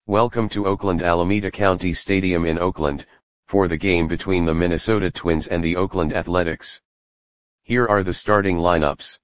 Welcome to Oakland Alameda County Stadium in Oakland, for the game between the Minnesota Twins and the Oakland Athletics. Here are the starting lineups.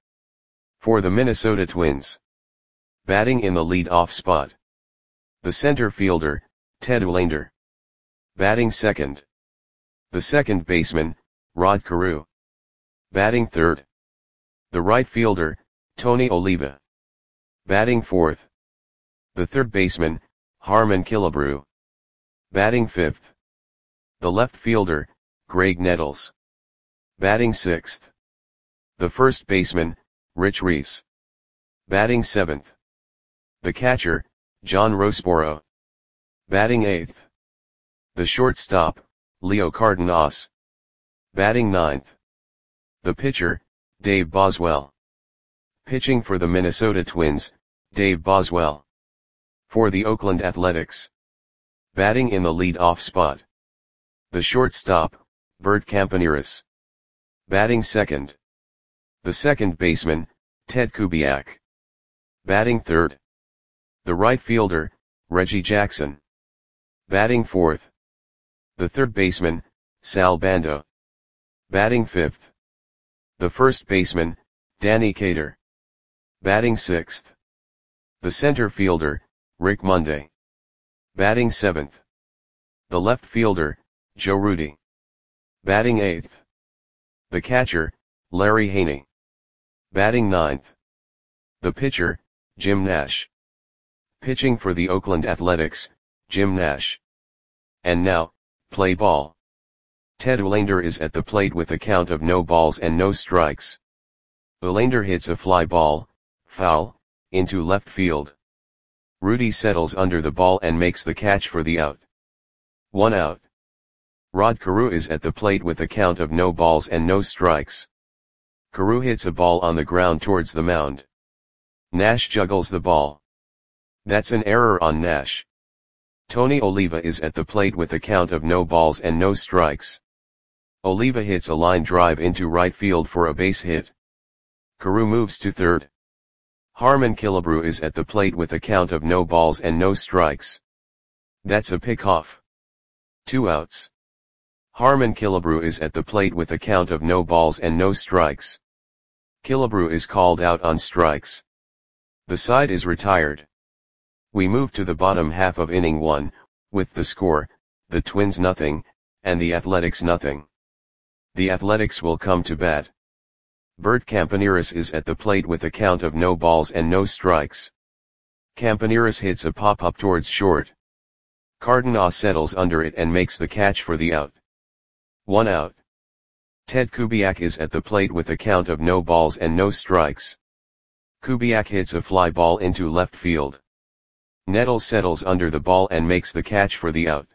For the Minnesota Twins. Batting in the lead-off spot. The center fielder, Ted Uhlaender. Batting second. The second baseman, Rod Carew. Batting third. The right fielder, Tony Oliva. Batting fourth. The third baseman, Harmon Killebrew. Batting fifth. The left fielder, Graig Nettles. Batting sixth. The first baseman, Rich Reese. Batting seventh. The catcher, John Roseboro. Batting eighth. The shortstop, Leo Cardenas. Batting ninth. The pitcher, Dave Boswell. Pitching for the Minnesota Twins, Dave Boswell. For the Oakland Athletics. Batting in the lead-off spot. The shortstop, Bert Campaneris. Batting second. The second baseman, Ted Kubiak. Batting third. The right fielder, Reggie Jackson. Batting fourth. The third baseman, Sal Bando. Batting fifth. The first baseman, Danny Cater. Batting sixth. The center fielder, Rick Monday. Batting seventh. The left fielder, Joe Rudi. Batting eighth. The catcher, Larry Haney. Batting ninth. The pitcher, Jim Nash. Pitching for the Oakland Athletics, Jim Nash. And now, play ball. Ted Uhlaender is at the plate with a count of no balls and no strikes. Uhlaender hits a fly ball, foul, into left field. Rudi settles under the ball and makes the catch for the out. 1 out. Rod Carew is at the plate with a count of no balls and no strikes. Carew hits a ball on the ground towards the mound. Nash juggles the ball. That's an error on Nash. Tony Oliva is at the plate with a count of no balls and no strikes. Oliva hits a line drive into right field for a base hit. Carew moves to third. Harmon Killebrew is at the plate with a count of no balls and no strikes. That's a pickoff. 2 outs. Harmon Killebrew is at the plate with a count of no balls and no strikes. Killebrew is called out on strikes. The side is retired. We move to the bottom half of inning 1, with the score, the Twins nothing, and the Athletics nothing. The Athletics will come to bat. Bert Campaneris is at the plate with a count of no balls and no strikes. Campaneris hits a pop-up towards short. Cardenas settles under it and makes the catch for the out. 1 out. Ted Kubiak is at the plate with a count of no balls and no strikes. Kubiak hits a fly ball into left field. Nettles settles under the ball and makes the catch for the out.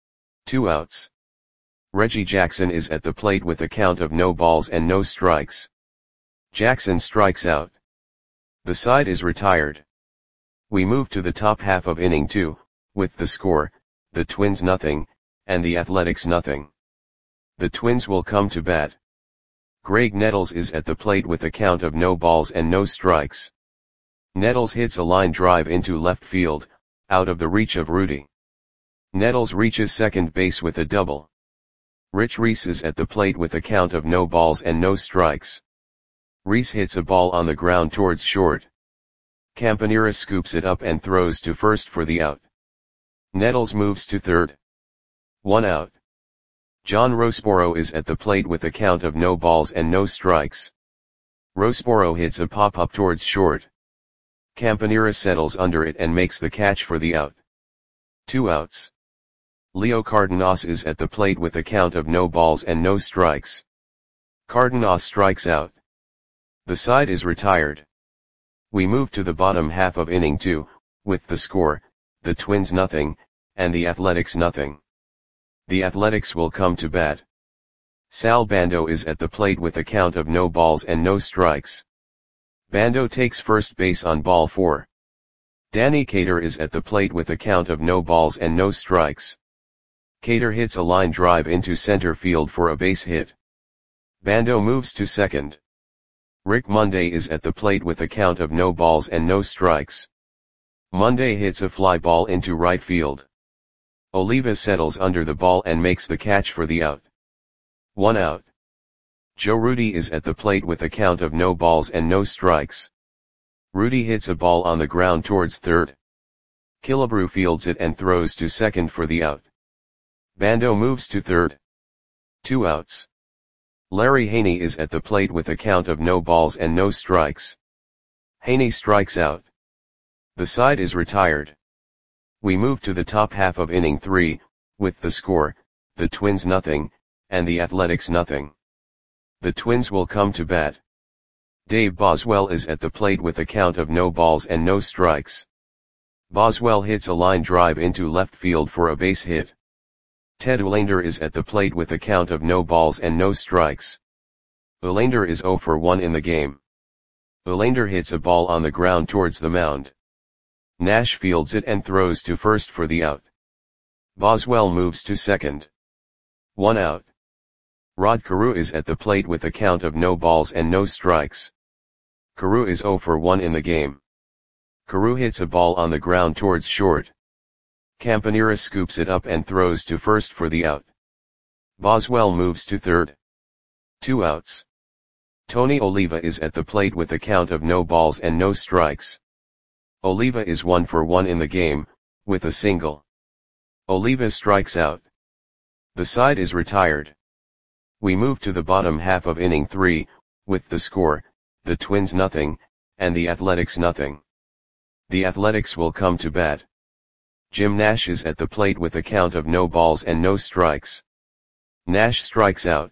2 outs. Reggie Jackson is at the plate with a count of no balls and no strikes. Jackson strikes out. The side is retired. We move to the top half of inning 2, with the score, the Twins nothing, and the Athletics nothing. The Twins will come to bat. Graig Nettles is at the plate with a count of no balls and no strikes. Nettles hits a line drive into left field, out of the reach of Rudi. Nettles reaches second base with a double. Rich Reese is at the plate with a count of no balls and no strikes. Reese hits a ball on the ground towards short. Campaneris scoops it up and throws to first for the out. Nettles moves to third. 1 out. John Roseboro is at the plate with a count of no balls and no strikes. Roseboro hits a pop-up towards short. Campaneris settles under it and makes the catch for the out. 2 outs. Leo Cardenas is at the plate with a count of no balls and no strikes. Cardenas strikes out. The side is retired. We move to the bottom half of inning 2, with the score, the Twins nothing, and the Athletics nothing. The Athletics will come to bat. Sal Bando is at the plate with a count of no balls and no strikes. Bando takes first base on ball 4. Danny Cater is at the plate with a count of no balls and no strikes. Cater hits a line drive into center field for a base hit. Bando moves to second. Rick Monday is at the plate with a count of no balls and no strikes. Monday hits a fly ball into right field. Oliva settles under the ball and makes the catch for the out. 1 out. Joe Rudi is at the plate with a count of no balls and no strikes. Rudi hits a ball on the ground towards third. Killebrew fields it and throws to second for the out. Bando moves to third. 2 outs. Larry Haney is at the plate with a count of no balls and no strikes. Haney strikes out. The side is retired. We move to the top half of inning 3, with the score, the Twins nothing, and the Athletics nothing. The Twins will come to bat. Dave Boswell is at the plate with a count of no balls and no strikes. Boswell hits a line drive into left field for a base hit. Ted Uhlaender is at the plate with a count of no balls and no strikes. Uhlaender is 0 for 1 in the game. Uhlaender hits a ball on the ground towards the mound. Nash fields it and throws to first for the out. Boswell moves to second. 1 out. Rod Carew is at the plate with a count of no balls and no strikes. Carew is 0 for 1 in the game. Carew hits a ball on the ground towards short. Campaneris scoops it up and throws to first for the out. Boswell moves to third. 2 outs. Tony Oliva is at the plate with a count of no balls and no strikes. Oliva is 1 for 1 in the game, with a single. Oliva strikes out. The side is retired. We move to the bottom half of inning 3, with the score, the Twins nothing, and the Athletics nothing. The Athletics will come to bat. Jim Nash is at the plate with a count of no balls and no strikes. Nash strikes out.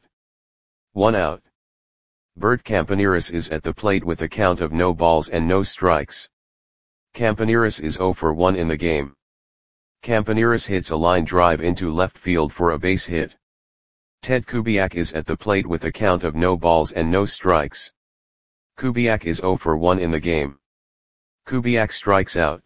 1 out. Bert Campaneris is at the plate with a count of no balls and no strikes. Campaneris is 0 for 1 in the game. Campaneris hits a line drive into left field for a base hit. Ted Kubiak is at the plate with a count of no balls and no strikes. Kubiak is 0 for 1 in the game. Kubiak strikes out.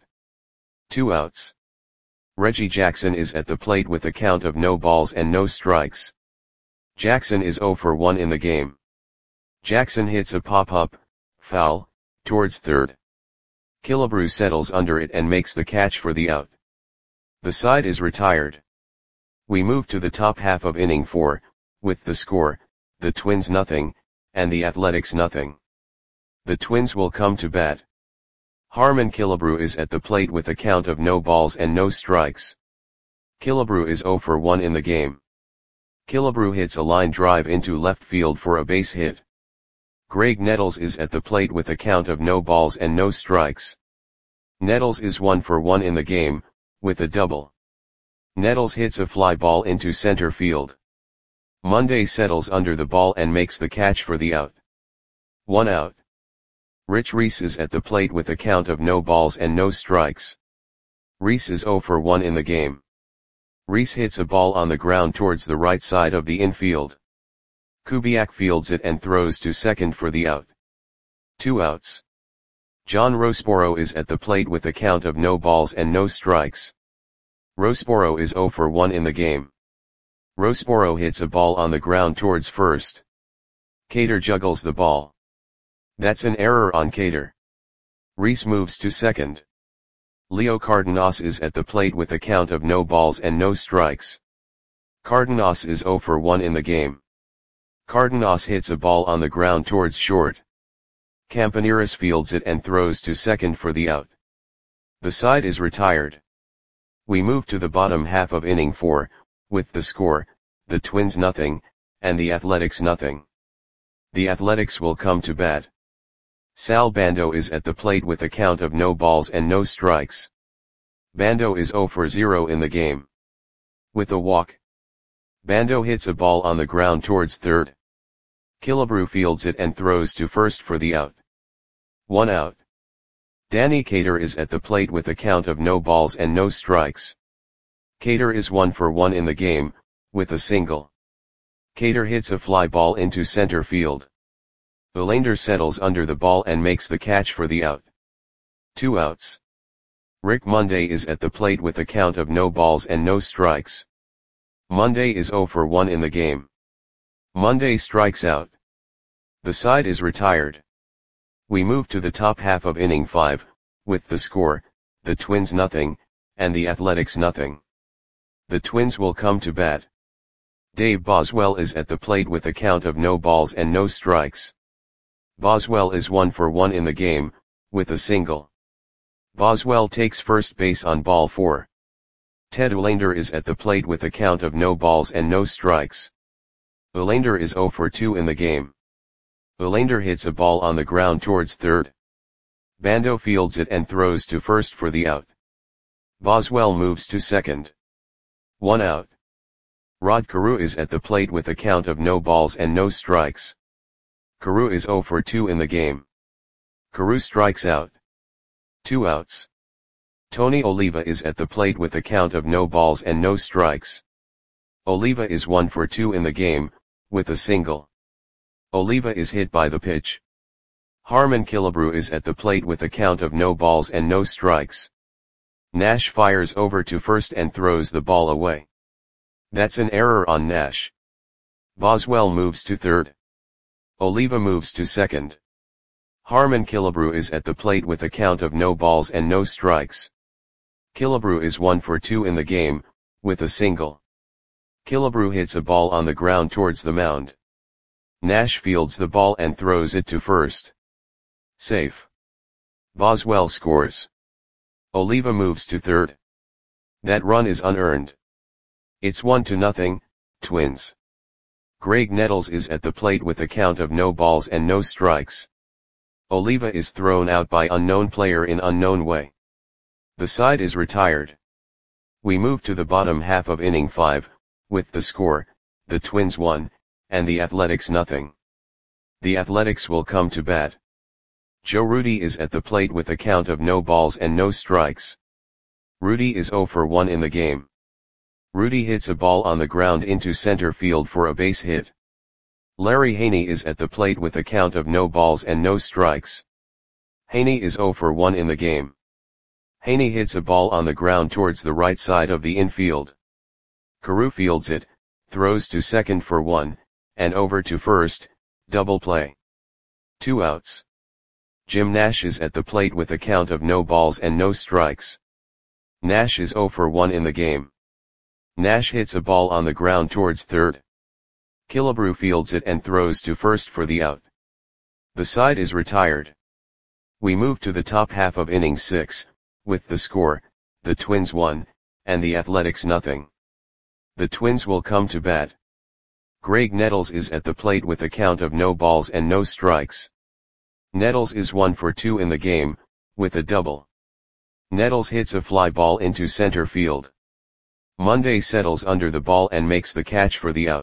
2 outs. Reggie Jackson is at the plate with a count of no balls and no strikes. Jackson is 0 for 1 in the game. Jackson hits a pop-up, foul, towards third. Killebrew settles under it and makes the catch for the out. The side is retired. We move to the top half of inning 4, with the score, the Twins nothing, and the Athletics nothing. The Twins will come to bat. Harmon Killebrew is at the plate with a count of no balls and no strikes. Killebrew is 0 for 1 in the game. Killebrew hits a line drive into left field for a base hit. Greg Nettles is at the plate with a count of no balls and no strikes. Nettles is 1 for 1 in the game, with a double. Nettles hits a fly ball into center field. Monday settles under the ball and makes the catch for the out. 1 out. Rich Reese is at the plate with a count of no balls and no strikes. Reese is 0 for 1 in the game. Reese hits a ball on the ground towards the right side of the infield. Kubiak fields it and throws to second for the out. 2 outs. John Roseboro is at the plate with a count of no balls and no strikes. Roseboro is 0 for 1 in the game. Roseboro hits a ball on the ground towards first. Cater juggles the ball. That's an error on Cater. Reese moves to second. Leo Cardenas is at the plate with a count of no balls and no strikes. Cardenas is 0 for 1 in the game. Cardenas hits a ball on the ground towards short. Campaneris fields it and throws to second for the out. The side is retired. We move to the bottom half of inning 4, with the score, the Twins nothing, and the Athletics nothing. The Athletics will come to bat. Sal Bando is at the plate with a count of no balls and no strikes. Bando is 0 for 0 in the game. With a walk. Bando hits a ball on the ground towards third. Killebrew fields it and throws to first for the out. 1 out. Danny Cater is at the plate with a count of no balls and no strikes. Cater is 1 for 1 in the game, with a single. Cater hits a fly ball into center field. Uhlaender settles under the ball and makes the catch for the out. 2 outs. Rick Monday is at the plate with a count of no balls and no strikes. Monday is 0 for 1 in the game. Monday strikes out. The side is retired. We move to the top half of inning 5, with the score, the Twins nothing, and the Athletics nothing. The Twins will come to bat. Dave Boswell is at the plate with a count of no balls and no strikes. Boswell is 1 for 1 in the game, with a single. Boswell takes first base on ball 4. Ted Olander is at the plate with a count of no balls and no strikes. Olander is 0 for 2 in the game. Olander hits a ball on the ground towards third. Bando fields it and throws to first for the out. Boswell moves to second. 1 out. Rod Carew is at the plate with a count of no balls and no strikes. Carew is 0 for 2 in the game. Carew strikes out. 2 outs. Tony Oliva is at the plate with a count of no balls and no strikes. Oliva is 1 for 2 in the game, with a single. Oliva is hit by the pitch. Harmon Killebrew is at the plate with a count of no balls and no strikes. Nash fires over to first and throws the ball away. That's an error on Nash. Boswell moves to third. Oliva moves to second. Harmon Killebrew is at the plate with a count of no balls and no strikes. Killebrew is 1 for 2 in the game, with a single. Killebrew hits a ball on the ground towards the mound. Nash fields the ball and throws it to first. Safe. Boswell scores. Oliva moves to third. That run is unearned. It's 1-0, Twins. Greg Nettles is at the plate with a count of no balls and no strikes. Oliva is thrown out by unknown player in unknown way. The side is retired. We move to the bottom half of inning 5, with the score, the Twins 1, and the Athletics nothing. The Athletics will come to bat. Joe Rudi is at the plate with a count of no balls and no strikes. Rudi is 0 for 1 in the game. Rudi hits a ball on the ground into center field for a base hit. Larry Haney is at the plate with a count of no balls and no strikes. Haney is 0 for 1 in the game. Haney hits a ball on the ground towards the right side of the infield. Carew fields it, throws to second for 1, and over to first, double play. 2 outs. Jim Nash is at the plate with a count of no balls and no strikes. Nash is 0 for 1 in the game. Nash hits a ball on the ground towards third. Killebrew fields it and throws to first for the out. The side is retired. We move to the top half of inning 6, with the score, the Twins 1, and the Athletics nothing. The Twins will come to bat. Greg Nettles is at the plate with a count of no balls and no strikes. Nettles is 1 for 2 in the game, with a double. Nettles hits a fly ball into center field. Monday settles under the ball and makes the catch for the out.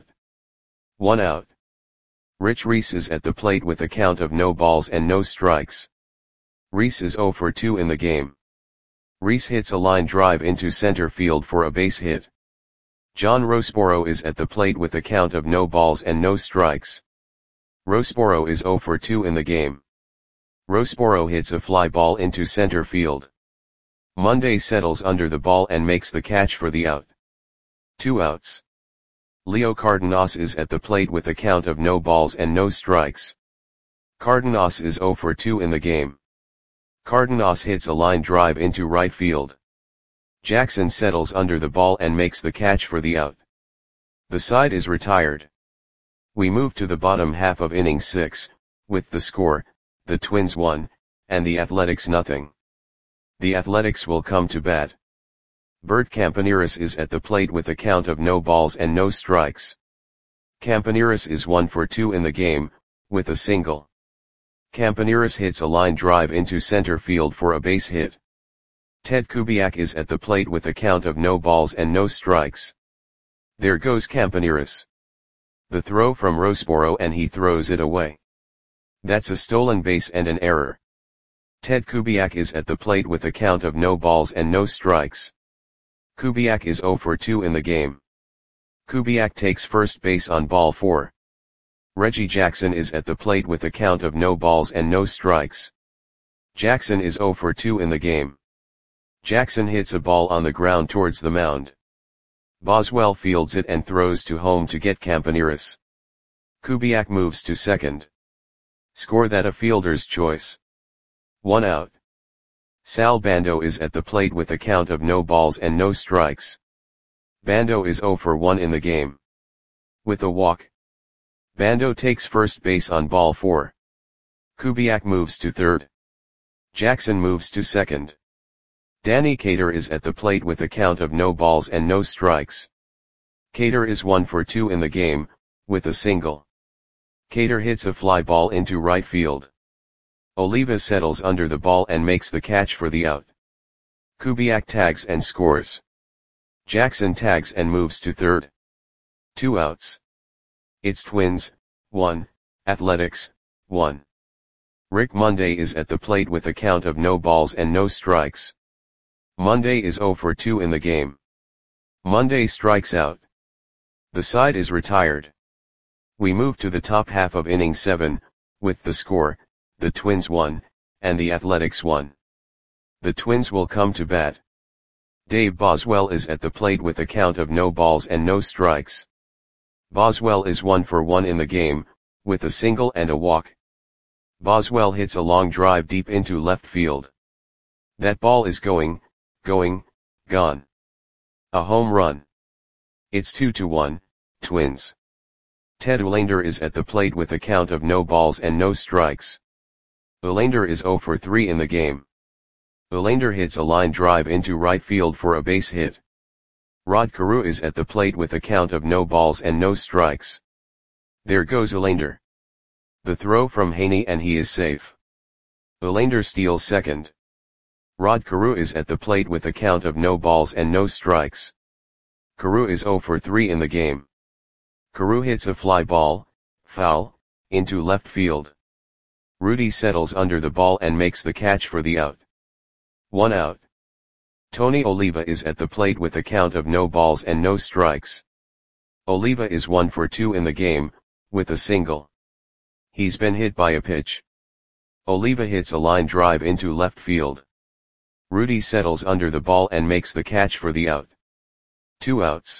1 out. Rich Reese is at the plate with a count of no balls and no strikes. Reese is 0 for 2 in the game. Reese hits a line drive into center field for a base hit. John Roseboro is at the plate with a count of no balls and no strikes. Roseboro is 0 for 2 in the game. Roseboro hits a fly ball into center field. Monday settles under the ball and makes the catch for the out. 2 outs. Leo Cardenas is at the plate with a count of no balls and no strikes. Cardenas is 0 for 2 in the game. Cardenas hits a line drive into right field. Jackson settles under the ball and makes the catch for the out. The side is retired. We move to the bottom half of inning 6, with the score, the Twins 1, and the Athletics nothing. The Athletics will come to bat. Bert Campaneris is at the plate with a count of no balls and no strikes. Campaneris is 1 for 2 in the game, with a single. Campaneris hits a line drive into center field for a base hit. Ted Kubiak is at the plate with a count of no balls and no strikes. There goes Campaneris. The throw from Roseboro and he throws it away. That's a stolen base and an error. Ted Kubiak is at the plate with a count of no balls and no strikes. Kubiak is 0 for 2 in the game. Kubiak takes first base on ball 4. Reggie Jackson is at the plate with a count of no balls and no strikes. Jackson is 0 for 2 in the game. Jackson hits a ball on the ground towards the mound. Boswell fields it and throws to home to get Campaneris. Kubiak moves to second. Score that a fielder's choice. 1 out. Sal Bando is at the plate with a count of no balls and no strikes. Bando is 0 for 1 in the game. With a walk, Bando takes first base on ball 4. Kubiak moves to third. Jackson moves to second. Danny Cater is at the plate with a count of no balls and no strikes. Cater is 1 for 2 in the game, with a single. Cater hits a fly ball into right field. Oliva settles under the ball and makes the catch for the out. Kubiak tags and scores. Jackson tags and moves to third. 2 outs. It's Twins, 1, Athletics, 1. Rick Monday is at the plate with a count of no balls and no strikes. Monday is 0 for 2 in the game. Monday strikes out. The side is retired. We move to the top half of inning 7, with the score, the Twins 1, and the Athletics 1. The Twins will come to bat. Dave Boswell is at the plate with a count of no balls and no strikes. Boswell is 1 for 1 in the game, with a single and a walk. Boswell hits a long drive deep into left field. That ball is gone. A home run. It's 2-1, Twins. Ted Olander is at the plate with a count of no balls and no strikes. Olander is 0 for 3 in the game. Olander hits a line drive into right field for a base hit. Rod Carew is at the plate with a count of no balls and no strikes. There goes Olander. The throw from Haney and he is safe. Olander steals second. Rod Carew is at the plate with a count of no balls and no strikes. Carew is 0 for 3 in the game. Carew hits a fly ball, foul, into left field. Rudy settles under the ball and makes the catch for the out. 1 out. Tony Oliva is at the plate with a count of no balls and no strikes. Oliva is 1 for 2 in the game, with a single. He's been hit by a pitch. Oliva hits a line drive into left field. Rudy settles under the ball and makes the catch for the out. 2 outs.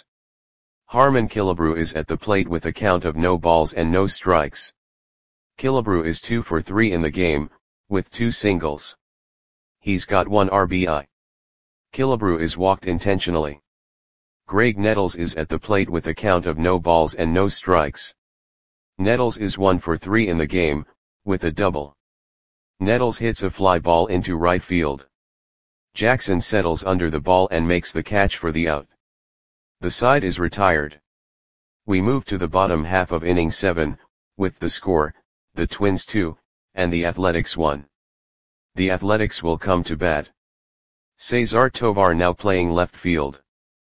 Harmon Killebrew is at the plate with a count of no balls and no strikes. Killebrew is 2 for 3 in the game, with 2 singles. He's got 1 RBI. Killebrew is walked intentionally. Greg Nettles is at the plate with a count of no balls and no strikes. Nettles is 1 for 3 in the game, with a double. Nettles hits a fly ball into right field. Jackson settles under the ball and makes the catch for the out. The side is retired. We move to the bottom half of inning 7, with the score, the Twins 2, and the Athletics 1. The Athletics will come to bat. Cesar Tovar now playing left field.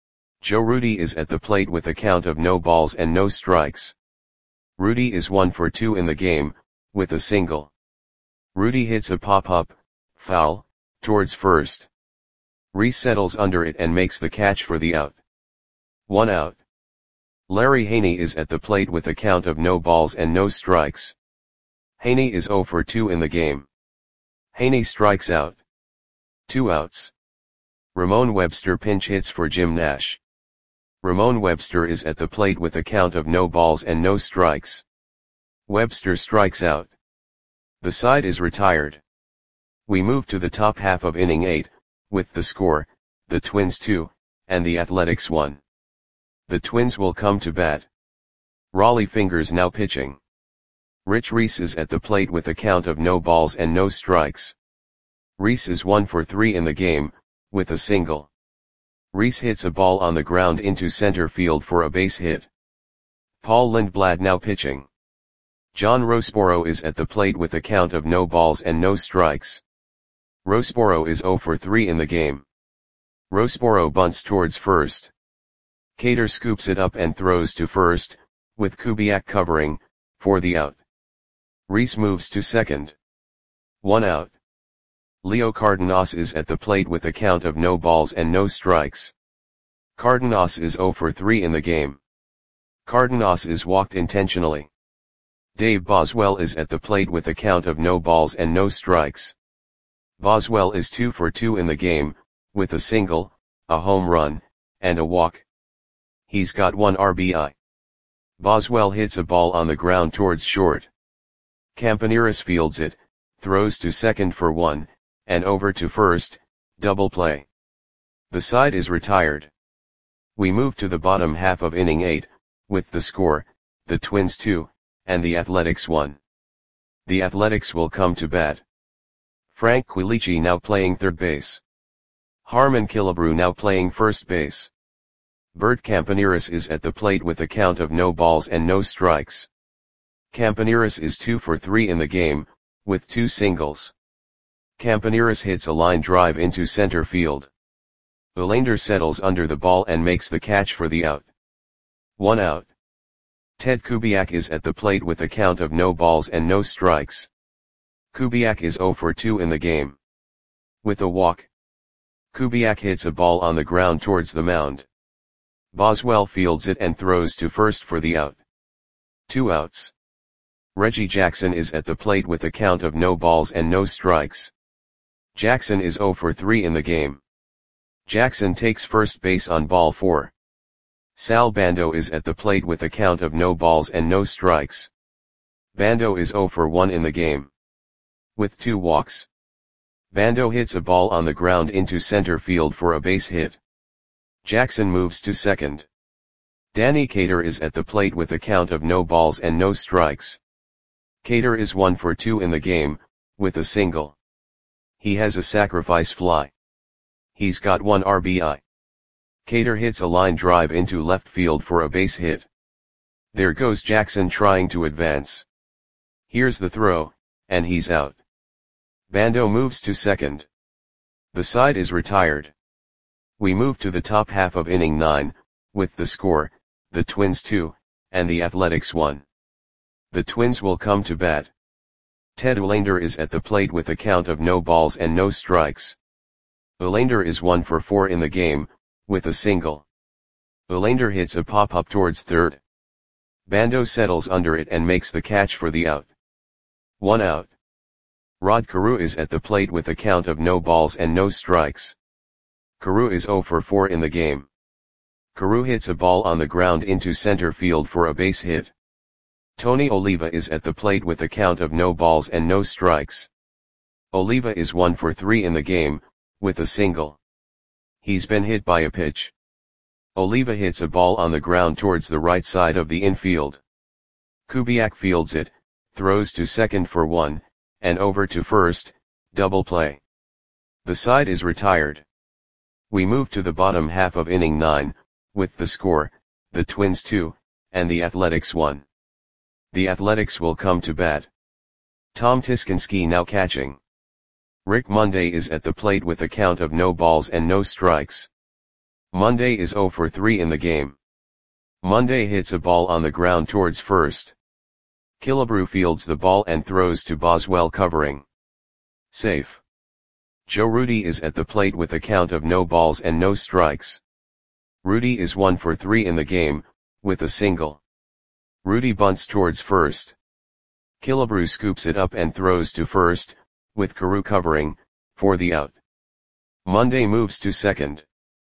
Joe Rudi is at the plate with a count of no balls and no strikes. Rudi is 1 for 2 in the game, with a single. Rudi hits a pop-up, foul, towards first. Reese settles under it and makes the catch for the out. 1 out. Larry Haney is at the plate with a count of no balls and no strikes. Haney is 0 for 2 in the game. Haney strikes out. 2 outs. Ramon Webster pinch hits for Jim Nash. Ramon Webster is at the plate with a count of no balls and no strikes. Webster strikes out. The side is retired. We move to the top half of inning 8, with the score, the Twins 2, and the Athletics 1. The Twins will come to bat. Raleigh Fingers now pitching. Rich Reese is at the plate with a count of no balls and no strikes. Reese is 1 for 3 in the game, with a single. Reese hits a ball on the ground into center field for a base hit. Paul Lindblad now pitching. John Roseboro is at the plate with a count of no balls and no strikes. Roseboro is 0 for 3 in the game. Roseboro bunts towards first. Cater scoops it up and throws to first, with Kubiak covering, for the out. Reese moves to second. 1 out. Leo Cardenas is at the plate with a count of no balls and no strikes. Cardenas is 0 for 3 in the game. Cardenas is walked intentionally. Dave Boswell is at the plate with a count of no balls and no strikes. Boswell is 2 for 2 in the game, with a single, a home run, and a walk. He's got 1 RBI. Boswell hits a ball on the ground towards short. Campaneris fields it, throws to second for 1, and over to first, double play. The side is retired. We move to the bottom half of inning 8, with the score, the Twins 2, and the Athletics 1. The Athletics will come to bat. Frank Quilici now playing third base. Harmon Killebrew now playing first base. Bert Campaneris is at the plate with a count of no balls and no strikes. Campaneris is 2 for 3 in the game, with 2 singles. Campaneris hits a line drive into center field. Olander settles under the ball and makes the catch for the out. 1 out. Ted Kubiak is at the plate with a count of no balls and no strikes. Kubiak is 0 for 2 in the game. With a walk. Kubiak hits a ball on the ground towards the mound. Boswell fields it and throws to first for the out. 2 outs. Reggie Jackson is at the plate with a count of no balls and no strikes. Jackson is 0 for 3 in the game. Jackson takes first base on ball 4. Sal Bando is at the plate with a count of no balls and no strikes. Bando is 0 for 1 in the game. With 2 walks. Bando hits a ball on the ground into center field for a base hit. Jackson moves to second. Danny Cater is at the plate with a count of no balls and no strikes. Cater is 1 for 2 in the game, with a single. He has a sacrifice fly. He's got 1 RBI. Cater hits a line drive into left field for a base hit. There goes Jackson trying to advance. Here's the throw, and he's out. Bando moves to second. The side is retired. We move to the top half of inning 9, with the score, the Twins 2, and the Athletics 1. The Twins will come to bat. Ted Olander is at the plate with a count of no balls and no strikes. Olander is 1 for 4 in the game, with a single. Olander hits a pop-up towards third. Bando settles under it and makes the catch for the out. 1 out. Rod Carew is at the plate with a count of no balls and no strikes. Carew is 0 for 4 in the game. Carew hits a ball on the ground into center field for a base hit. Tony Oliva is at the plate with a count of no balls and no strikes. Oliva is 1 for 3 in the game, with a single. He's been hit by a pitch. Oliva hits a ball on the ground towards the right side of the infield. Kubiak fields it, throws to second for 1, and over to first, double play. The side is retired. We move to the bottom half of inning 9, with the score, the Twins 2, and the Athletics 1. The Athletics will come to bat. Tom Tiskinski now catching. Rick Monday is at the plate with a count of no balls and no strikes. Monday is 0 for 3 in the game. Monday hits a ball on the ground towards first. Killebrew fields the ball and throws to Boswell covering. Safe. Joe Rudi is at the plate with a count of no balls and no strikes. Rudi is 1 for 3 in the game, with a single. Rudi bunts towards first. Killebrew scoops it up and throws to first, with Carew covering, for the out. Monday moves to second.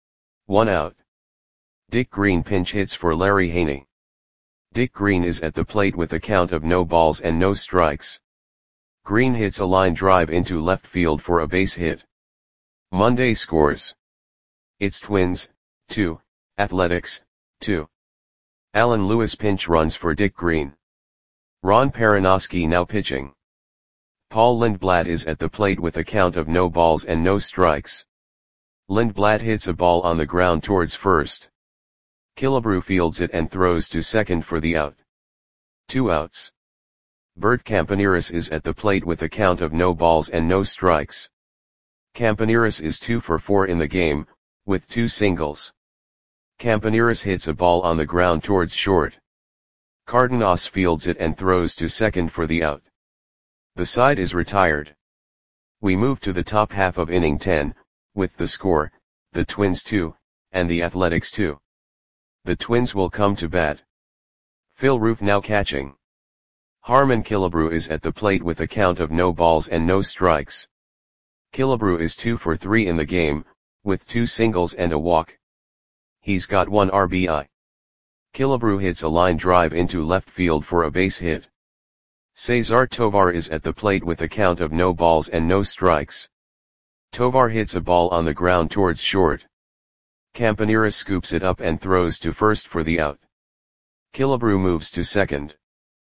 1 out. Dick Green pinch hits for Larry Haney. Dick Green is at the plate with a count of no balls and no strikes. Green hits a line drive into left field for a base hit. Monday scores. It's Twins, 2, Athletics, 2. Alan Lewis pinch runs for Dick Green. Ron Perinoski now pitching. Paul Lindblad is at the plate with a count of no balls and no strikes. Lindblad hits a ball on the ground towards first. Killebrew fields it and throws to second for the out. 2 outs. Bert Campaneris is at the plate with a count of no balls and no strikes. Campaneris is 2 for 4 in the game, with 2 singles. Campaneris hits a ball on the ground towards short. Cardenas fields it and throws to second for the out. The side is retired. We move to the top half of inning 10, with the score, the Twins 2, and the Athletics 2. The Twins will come to bat. Phil Roof now catching. Harmon Killebrew is at the plate with a count of no balls and no strikes. Killebrew is 2 for 3 in the game, with 2 singles and a walk. He's got 1 RBI. Killebrew hits a line drive into left field for a base hit. Cesar Tovar is at the plate with a count of no balls and no strikes. Tovar hits a ball on the ground towards short. Campanera scoops it up and throws to first for the out. Killebrew moves to second.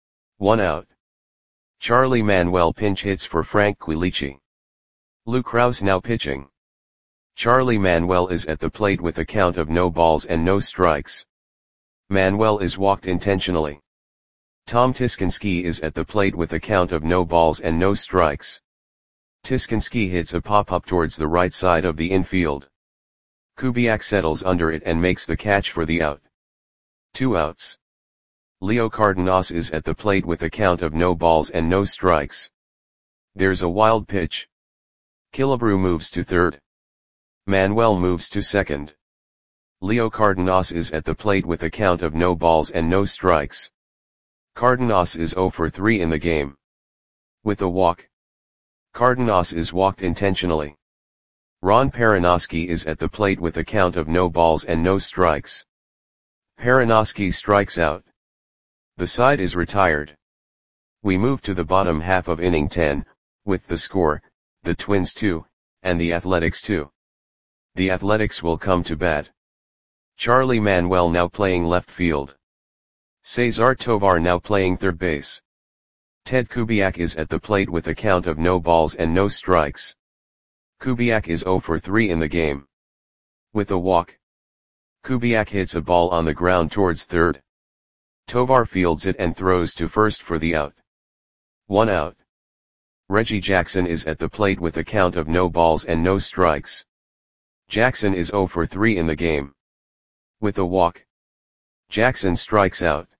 1 out. Charlie Manuel pinch hits for Frank Quilici. Lou Krause now pitching. Charlie Manuel is at the plate with a count of no balls and no strikes. Manuel is walked intentionally. Tom Tiskinski is at the plate with a count of no balls and no strikes. Tiskinski hits a pop-up towards the right side of the infield. Kubiak settles under it and makes the catch for the out. 2 outs. Leo Cardenas is at the plate with a count of no balls and no strikes. There's a wild pitch. Killebrew moves to third. Manuel moves to second. Leo Cardenas is at the plate with a count of no balls and no strikes. Cardenas is 0 for 3 in the game. With a walk. Cardenas is walked intentionally. Ron Perinoski is at the plate with a count of no balls and no strikes. Perinoski strikes out. The side is retired. We move to the bottom half of inning 10, with the score, the Twins 2, and the Athletics 2. The Athletics will come to bat. Charlie Manuel now playing left field. Cesar Tovar now playing third base. Ted Kubiak is at the plate with a count of no balls and no strikes. Kubiak is 0 for 3 in the game. With a walk. Kubiak hits a ball on the ground towards third. Tovar fields it and throws to first for the out. 1 out. Reggie Jackson is at the plate with a count of no balls and no strikes. Jackson is 0 for 3 in the game. With a walk. Jackson strikes out.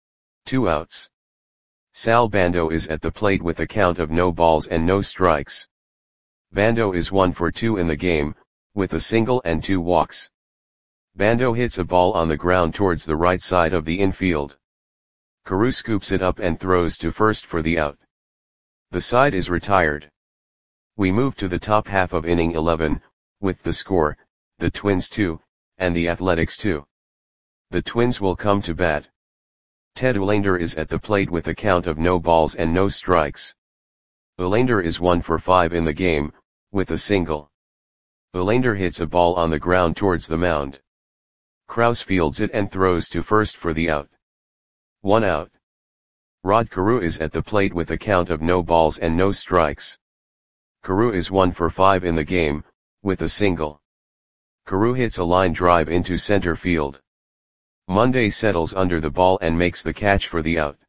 2 outs. Sal Bando is at the plate with a count of no balls and no strikes. Bando is 1 for 2 in the game, with a single and 2 walks. Bando hits a ball on the ground towards the right side of the infield. Carew scoops it up and throws to first for the out. The side is retired. We move to the top half of inning 11, with the score, the Twins 2, and the Athletics 2. The Twins will come to bat. Ted Uhlaender is at the plate with a count of no balls and no strikes. Uhlaender is 1 for 5 in the game, with a single. Uhlaender hits a ball on the ground towards the mound. Krause fields it and throws to first for the out. 1 out. Rod Carew is at the plate with a count of no balls and no strikes. Carew is 1 for 5 in the game, with a single. Carew hits a line drive into center field. Monday settles under the ball and makes the catch for the out.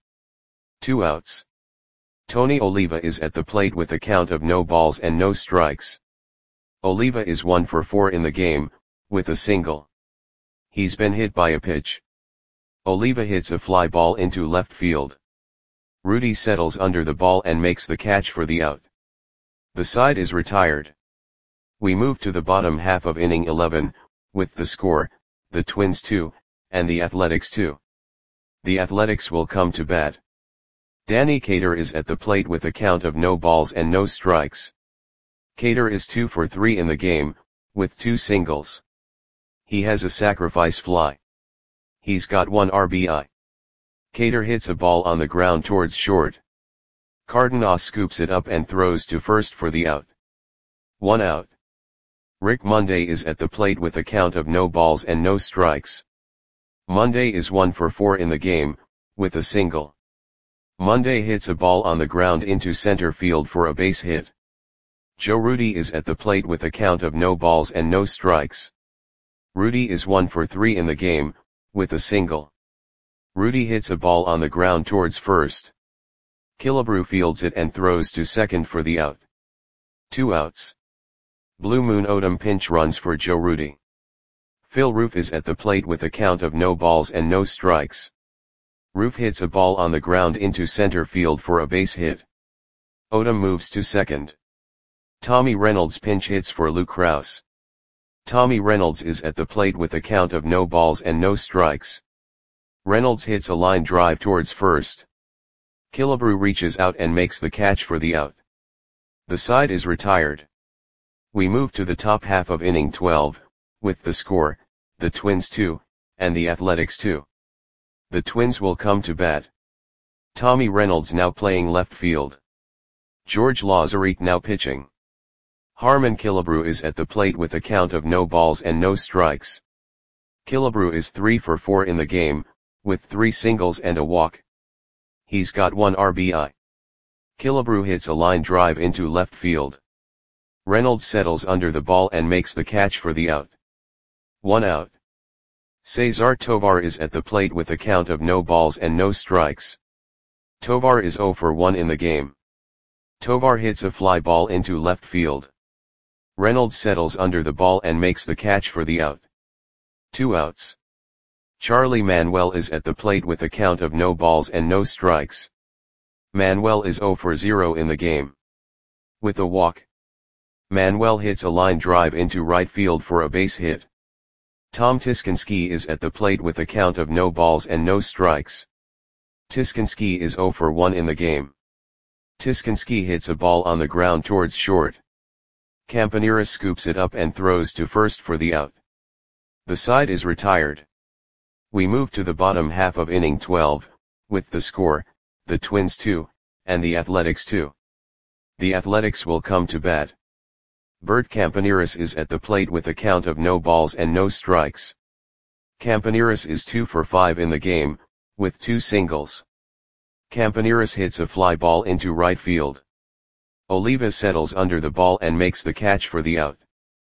2 outs. Tony Oliva is at the plate with a count of no balls and no strikes. Oliva is 1 for 4 in the game, with a single. He's been hit by a pitch. Oliva hits a fly ball into left field. Rudy settles under the ball and makes the catch for the out. The side is retired. We move to the bottom half of inning 11, with the score, the Twins 2, and the Athletics 2. The Athletics will come to bat. Danny Cater is at the plate with a count of no balls and no strikes. Cater is 2 for 3 in the game, with 2 singles. He has a sacrifice fly. He's got 1 RBI. Cater hits a ball on the ground towards short. Cardenas scoops it up and throws to first for the out. 1 out. Rick Monday is at the plate with a count of no balls and no strikes. Monday is 1 for 4 in the game, with a single. Monday hits a ball on the ground into center field for a base hit. Joe Rudi is at the plate with a count of no balls and no strikes. Rudi is 1 for 3 in the game, with a single. Rudi hits a ball on the ground towards first. Killebrew fields it and throws to second for the out. 2 outs. Blue Moon Odom pinch runs for Joe Rudi. Phil Roof is at the plate with a count of no balls and no strikes. Roof hits a ball on the ground into center field for a base hit. Odom moves to second. Tommy Reynolds pinch hits for Lou Krause. Tommy Reynolds is at the plate with a count of no balls and no strikes. Reynolds hits a line drive towards first. Killebrew reaches out and makes the catch for the out. The side is retired. We move to the top half of inning 12, with the score, the Twins 2, and the Athletics 2. The Twins will come to bat. Tommy Reynolds now playing left field. George Lazarik now pitching. Harmon Killebrew is at the plate with a count of no balls and no strikes. Killebrew is 3 for 4 in the game, with 3 singles and a walk. He's got 1 RBI. Killebrew hits a line drive into left field. Reynolds settles under the ball and makes the catch for the out. 1 out. Cesar Tovar is at the plate with a count of no balls and no strikes. Tovar is 0 for 1 in the game. Tovar hits a fly ball into left field. Reynolds settles under the ball and makes the catch for the out. 2 outs. Charlie Manuel is at the plate with a count of no balls and no strikes. Manuel is 0 for 0 in the game. With a walk. Manuel hits a line drive into right field for a base hit. Tom Tiskinski is at the plate with a count of no balls and no strikes. Tiskinski is 0 for 1 in the game. Tiskinski hits a ball on the ground towards short. Campaneris scoops it up and throws to first for the out. The side is retired. We move to the bottom half of inning 12, with the score, the Twins 2, and the Athletics 2. The Athletics will come to bat. Bert Campaneris is at the plate with a count of no balls and no strikes. Campaneris is 2 for 5 in the game, with 2 singles. Campaneris hits a fly ball into right field. Oliva settles under the ball and makes the catch for the out.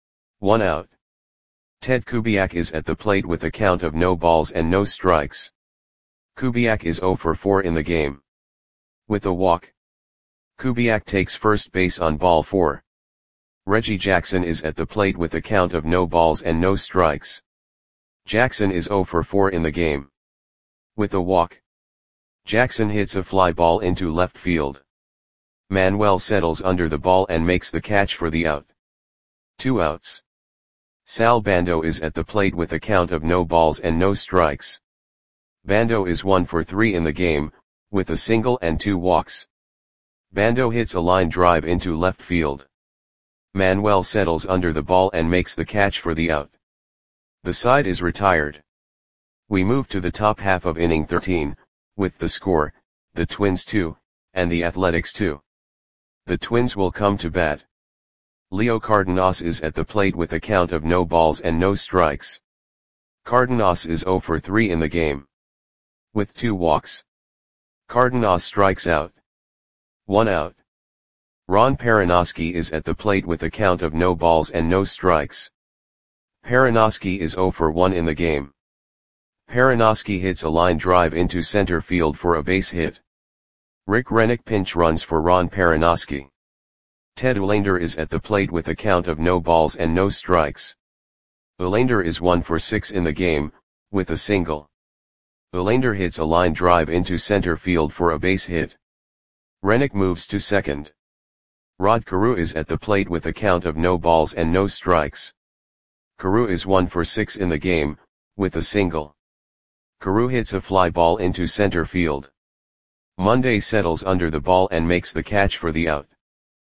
1 out. Ted Kubiak is at the plate with a count of no balls and no strikes. Kubiak is 0 for 4 in the game. With a walk. Kubiak takes first base on ball 4. Reggie Jackson is at the plate with a count of no balls and no strikes. Jackson is 0 for 4 in the game. With a walk. Jackson hits a fly ball into left field. Manuel settles under the ball and makes the catch for the out. 2 outs. Sal Bando is at the plate with a count of no balls and no strikes. Bando is 1 for 3 in the game, with a single and 2 walks. Bando hits a line drive into left field. Manuel settles under the ball and makes the catch for the out. The side is retired. We move to the top half of inning 13, with the score, the Twins 2, and the Athletics 2. The Twins will come to bat. Leo Cardenas is at the plate with a count of no balls and no strikes. Cardenas is 0 for 3 in the game. With 2 walks. Cardenas strikes out. 1 out. Ron Perranoski is at the plate with a count of no balls and no strikes. Perranoski is 0 for 1 in the game. Perranoski hits a line drive into center field for a base hit. Rick Rennick pinch runs for Ron Perranoski. Ted Olander is at the plate with a count of no balls and no strikes. Olander is 1 for 6 in the game, with a single. Olander hits a line drive into center field for a base hit. Rennick moves to second. Rod Carew is at the plate with a count of no balls and no strikes. Carew is 1 for 6 in the game, with a single. Carew hits a fly ball into center field. Monday settles under the ball and makes the catch for the out.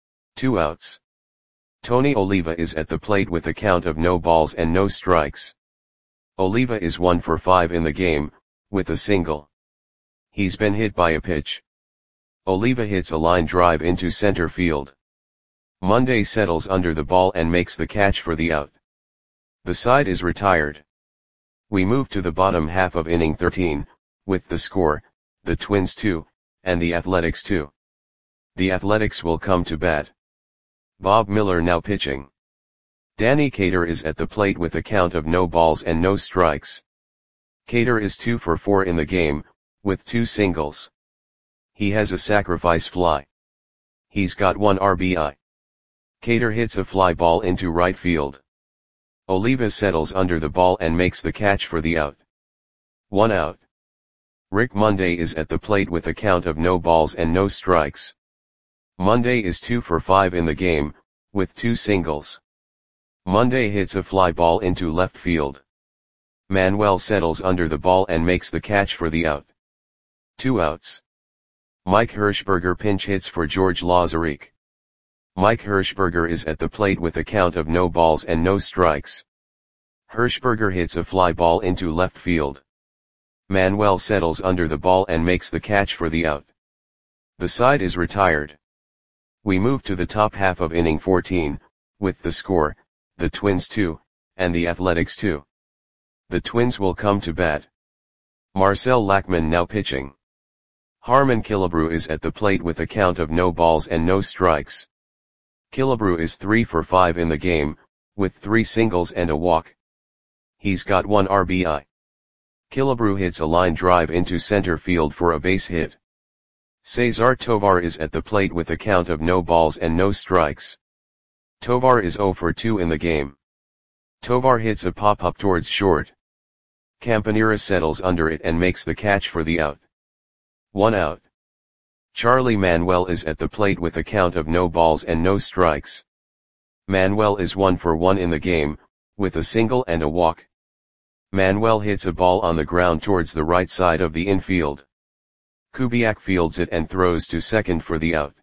2 outs. Tony Oliva is at the plate with a count of no balls and no strikes. Oliva is 1 for 5 in the game, with a single. He's been hit by a pitch. Oliva hits a line drive into center field. Monday settles under the ball and makes the catch for the out. The side is retired. We move to the bottom half of inning 13, with the score, the Twins 2, and the Athletics 2. The Athletics will come to bat. Bob Miller now pitching. Danny Cater is at the plate with a count of no balls and no strikes. Cater is 2 for 4 in the game, with 2 singles. He has a sacrifice fly. He's got 1 RBI. Cater hits a fly ball into right field. Oliva settles under the ball and makes the catch for the out. 1 out. Rick Monday is at the plate with a count of no balls and no strikes. Monday is 2 for 5 in the game, with 2 singles. Monday hits a fly ball into left field. Manuel settles under the ball and makes the catch for the out. 2 outs. Mike Hirschberger pinch hits for George Lazarik. Mike Hirschberger is at the plate with a count of no balls and no strikes. Hirschberger hits a fly ball into left field. Manuel settles under the ball and makes the catch for the out. The side is retired. We move to the top half of inning 14, with the score, the Twins 2, and the Athletics 2. The Twins will come to bat. Marcel Lackman now pitching. Harmon Killebrew is at the plate with a count of no balls and no strikes. Killebrew is 3 for 5 in the game, with 3 singles and a walk. He's got 1 RBI. Killebrew hits a line drive into center field for a base hit. Cesar Tovar is at the plate with a count of no balls and no strikes. Tovar is 0 for 2 in the game. Tovar hits a pop-up towards short. Campanera settles under it and makes the catch for the out. 1 out. Charlie Manuel is at the plate with a count of no balls and no strikes. Manuel is 1 for 1 in the game, with a single and a walk. Manuel hits a ball on the ground towards the right side of the infield. Kubiak fields it and throws to second for the out.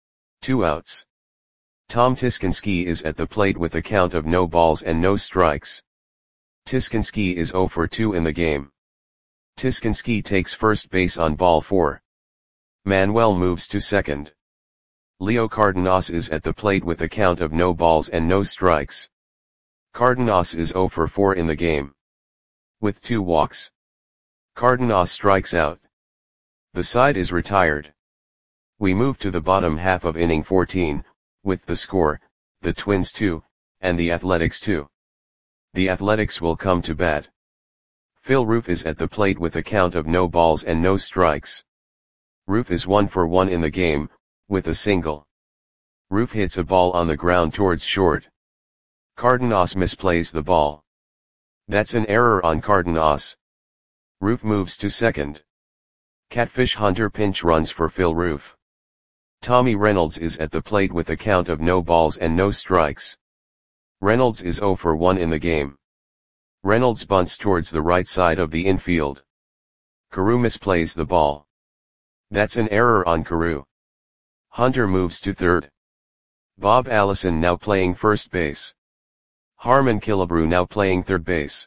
2 outs. Tom Tiskinski is at the plate with a count of no balls and no strikes. Tiskinski is 0 for 2 in the game. Tiskinski takes first base on ball 4. Manuel moves to second. Leo Cardenas is at the plate with a count of no balls and no strikes. Cardenas is 0 for 4 in the game. With 2 walks. Cardenas strikes out. The side is retired. We move to the bottom half of inning 14, with the score, the Twins 2, and the Athletics 2. The Athletics will come to bat. Phil Roof is at the plate with a count of no balls and no strikes. Roof is 1 for 1 in the game, with a single. Roof hits a ball on the ground towards short. Cardenas misplays the ball. That's an error on Cardenas. Roof moves to second. Catfish Hunter pinch runs for Phil Roof. Tommy Reynolds is at the plate with a count of no balls and no strikes. Reynolds is 0 for 1 in the game. Reynolds bunts towards the right side of the infield. Carew misplays the ball. That's an error on Carew. Hunter moves to third. Bob Allison now playing first base. Harmon Killebrew now playing third base.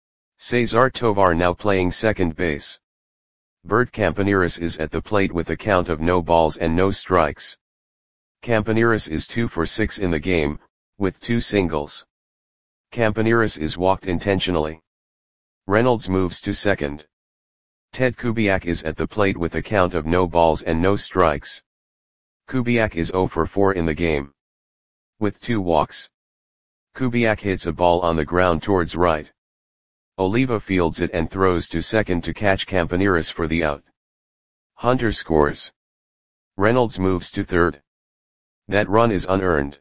Cesar Tovar now playing second base. Bert Campaneris is at the plate with a count of no balls and no strikes. Campaneris is 2 for 6 in the game, with 2 singles. Campaneris is walked intentionally. Reynolds moves to second. Ted Kubiak is at the plate with a count of no balls and no strikes. Kubiak is 0 for 4 in the game. With 2 walks. Kubiak hits a ball on the ground towards right. Oliva fields it and throws to second to catch Campaneris for the out. Hunter scores. Reynolds moves to third. That run is unearned.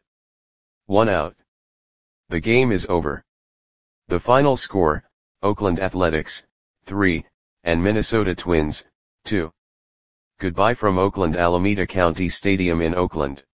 1 out. The game is over. The final score, Oakland Athletics, 3, and Minnesota Twins, 2. Goodbye from Oakland Alameda County Stadium in Oakland.